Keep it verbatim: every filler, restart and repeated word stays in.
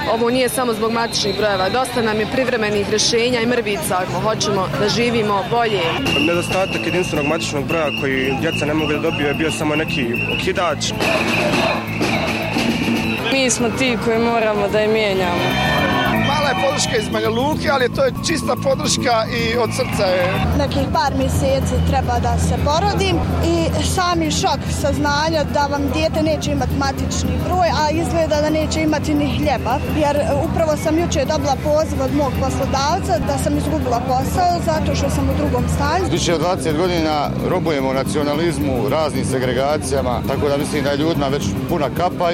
ovo nije samo zbog matičnih brojeva. Dosta nam je privremenih rješenja i mrvica ako hoćemo da živimo bolje. Nedostatak jedinstvenog matičnog broja koji djeca ne mogu da dobiju je bio samo neki okidač. Mi smo ti koji moramo da je mijenjamo. Mala je podrška iz Banja Luke, ali to je čista podrška i od srca je. Nekih par mjeseci treba da se porodim i sami šok saznanja da vam dijete neće imati matični broj, a izgleda da neće imati ni hljeba. Jer upravo sam jučer dobila poziv od mog poslodavca da sam izgubila posao zato što sam u drugom stanju. Više od dvadeset godina robujemo nacionalizmu, raznim segregacijama, tako da mislim da je ljudima već puna kapa.